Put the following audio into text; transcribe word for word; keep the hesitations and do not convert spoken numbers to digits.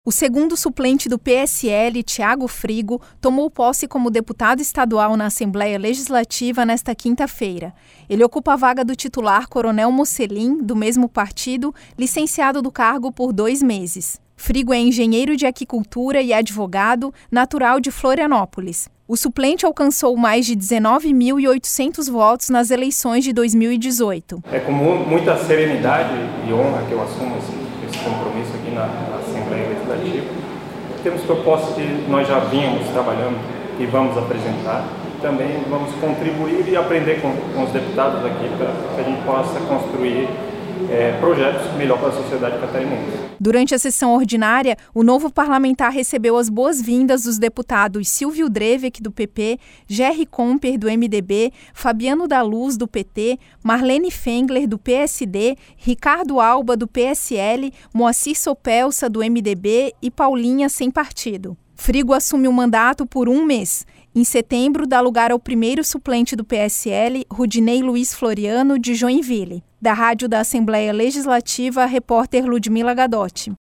O segundo suplente do P S L, Thiago Frigo, tomou posse como deputado estadual na Assembleia Legislativa nesta quinta-feira. Ele ocupa a vaga do titular Coronel Mocelin, do mesmo partido, licenciado do cargo por dois meses. Frigo é engenheiro de aquicultura e advogado, natural de Florianópolis. O suplente alcançou mais de dezenove mil e oitocentos votos nas eleições de dois mil e dezoito. É com muita serenidade e honra que eu assumo esse, esse compromisso aqui na, na Assembleia Legislativa. Temos propostas que nós já vínhamos trabalhando e vamos apresentar. Também vamos contribuir e aprender com, com os deputados aqui para que a gente possa construir é, projetos melhor para a sociedade catarinense. Durante a sessão ordinária, o novo parlamentar recebeu as boas-vindas dos deputados Silvio Drevek, do P P, Gerry Comper, do M D B, Fabiano da Luz, do P T, Marlene Fengler, do P S D, Ricardo Alba, do P S L, Moacir Sopelsa, do M D B e Paulinha, sem partido. Frigo assume o mandato por um mês. Em setembro, dá lugar ao primeiro suplente do P S L, Rudinei Luiz Floriano, de Joinville. Da Rádio da Assembleia Legislativa, a repórter Ludmila Gadotti.